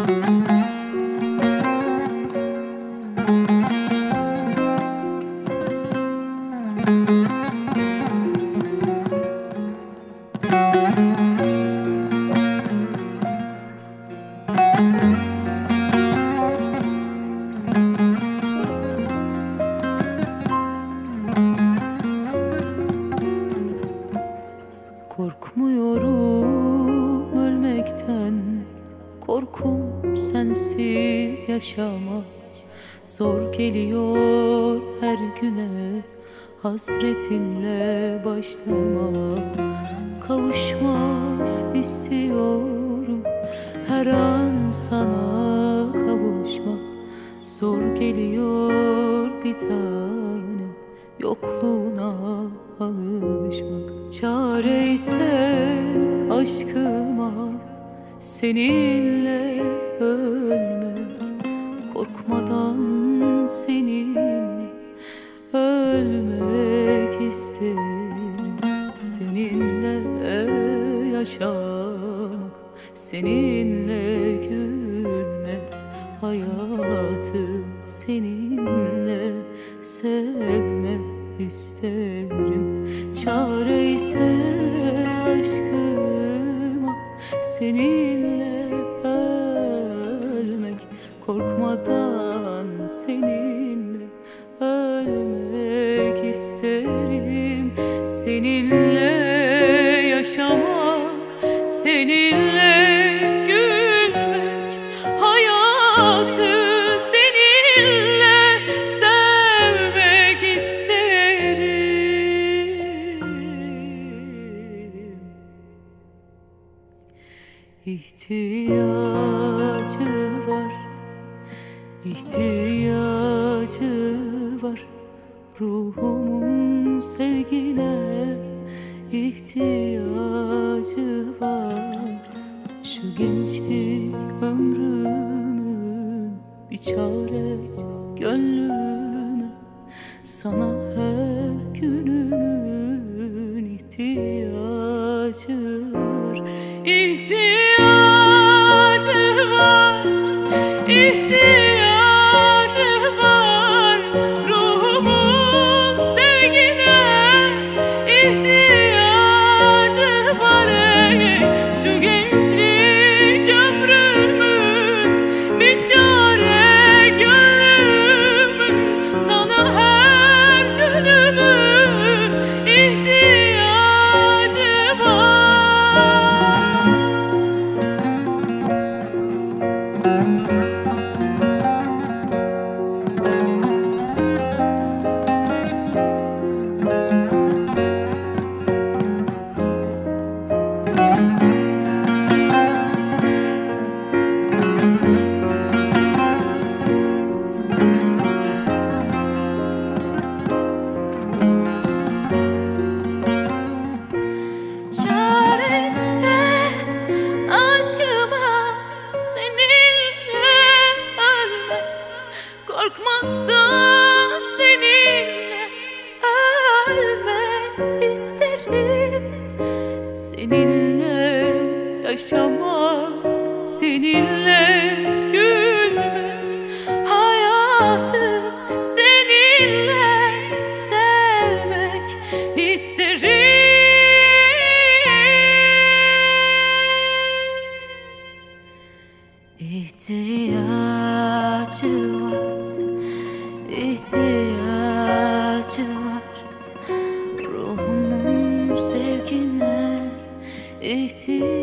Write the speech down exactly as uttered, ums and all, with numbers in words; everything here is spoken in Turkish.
Korkmuyorum ölmekten, korkum sensiz yaşamak. Zor geliyor her güne, hasretinle başlamak. Kavuşmak istiyorum, her an sana kavuşmak. Zor geliyor bir tanem, yokluğuna alışmak. Çare ise aşkıma seninle ölmek. Korkmadan seninle ölmek isterim. Seninle yaşamak, seninle gülmek. Hayatı seninle sevmek isterim. Çare ise aşkıma seninle ölmek. Korkmadan seninle ölmek isterim. Seninle yaşamak, seninle gülmek. Hayatı seninle sevmek isterim. İhtiyacı var, ihtiyacı var ruhumun sevgine. İhtiyacı var şu gençlik ömrümün, bir çare gönlümün. Sana her günümün ihtiyacı var. İhtiyacı var, ihtiyacı var ruhumun sevgine. İhtiyacı var ey, şu gençlik ömrümün, bir çare gönlümün. Sana her günümün ihtiyacı var. Çaresi aşkıma seninle ölmek. Korkmadan seninle ölmek isterim. Seninle yaşamak, seninle gülmek. Hayatı seninle sevmek isterim. İhtiyacı var, ihtiyacı var ruhumun sevgine. İhtiyacı